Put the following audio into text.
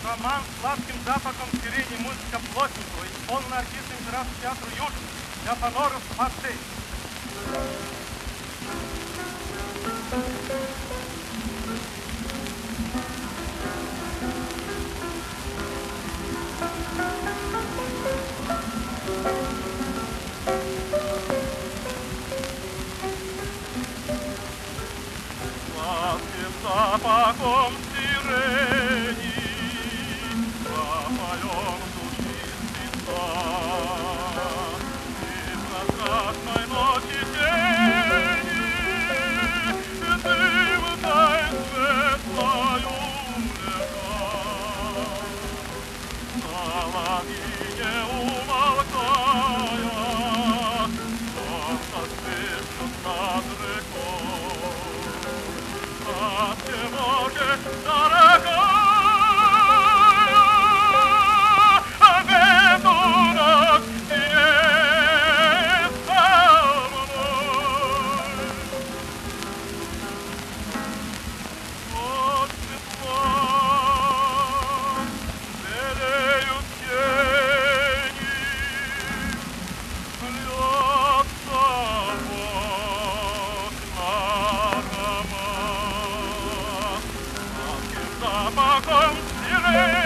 роман сладким запахом сирени, музыка Плотникова, исполнена артистами Императорского театра Южный, для фаноров Марсель. Сладким запахом сирени запоем душистый сад. И на страшной ночи тени дым тает светлою лежат. Соловьи не умолкая, солнце свечет над рекой. Може дорогая, ветрок не со мной. От цветка белеют тени, льется в окна аромат. Запахом сирени